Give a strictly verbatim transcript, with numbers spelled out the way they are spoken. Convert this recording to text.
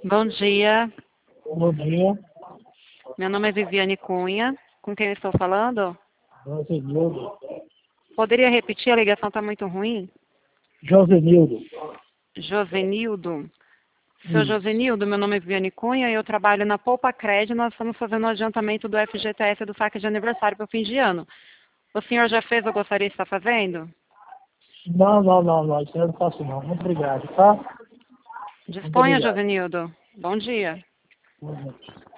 Bom dia, Bom dia, meu nome é Viviane Cunha. Com quem eu estou falando? Josenildo. Poderia repetir? A ligação está muito ruim. Josenildo. Josenildo. Seu Isso. Josenildo, meu nome é Viviane Cunha e eu trabalho na Poupa Cred. Nós estamos fazendo o adiantamento do F G T S do saque de aniversário para o fim de ano. O senhor já fez ou gostaria de estar fazendo? Não, não, não, não, isso eu não faço não. Muito obrigado, tá? Muito Disponha, obrigado. Josenildo. Bom dia. Bom dia.